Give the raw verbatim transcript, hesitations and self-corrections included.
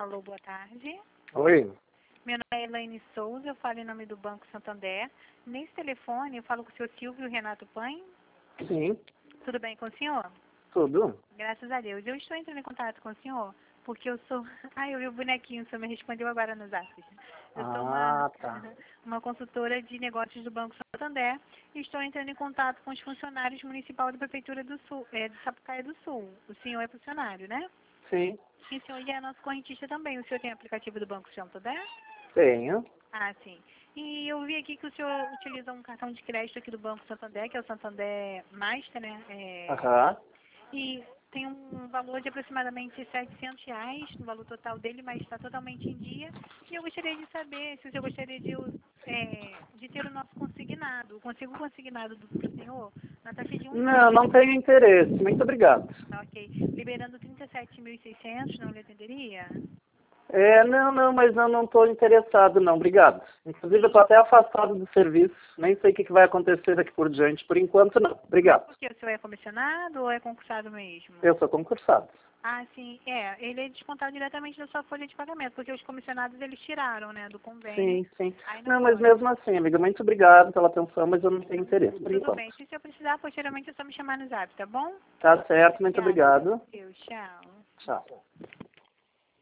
Alô, boa tarde. Oi. Meu nome é Elaine Souza, eu falo em nome do Banco Santander. Nesse telefone eu falo com o senhor Silvio Renato Paim. Sim, Tudo bem com o senhor? tudo. Graças a Deus. Eu estou entrando em contato com o senhor porque eu sou... Ai, eu vi o bonequinho, o senhor me respondeu agora no zap. Eu sou uma, Ah, tá. uma consultora de negócios do Banco Santander e estou entrando em contato com os funcionários municipais da Prefeitura do Sul, é, de Sapucaia do Sul. O senhor é funcionário, né? Sim, E o senhor é nosso correntista também. O senhor tem aplicativo do Banco Santander? tenho. Ah, sim. E eu vi aqui que o senhor utiliza um cartão de crédito aqui do Banco Santander, que é o Santander Master, né? É, Aham. e tem um valor de aproximadamente setecentos reais no valor total dele, mas está totalmente em dia. E eu gostaria de saber se o senhor gostaria de, é, de ter o nosso consignado. Consigo o consignado do pro senhor na taxa de um Não, não tenho interesse. Muito obrigado. ok. Liberando trinta e sete mil e seiscentos, não lhe atenderia? É, não, não, mas eu não estou interessado, não. Obrigado. Inclusive, eu estou até afastado do serviço. Nem sei o que que vai acontecer daqui por diante. Por enquanto, não. Obrigado. Porque o senhor é comissionado ou é concursado mesmo? Eu sou concursado. Ah, sim. É, ele é descontado diretamente da sua folha de pagamento, porque os comissionados eles tiraram, né, do convênio. Sim, sim. Aí não Não, mas pode. mesmo assim, amiga, muito obrigado pela atenção, mas eu não tenho interesse, por Tudo enquanto. bem. Se o senhor precisar, posteriormente é só me chamar no zap, tá bom? Tá certo, muito Obrigada. obrigado. Deus, tchau. Tchau.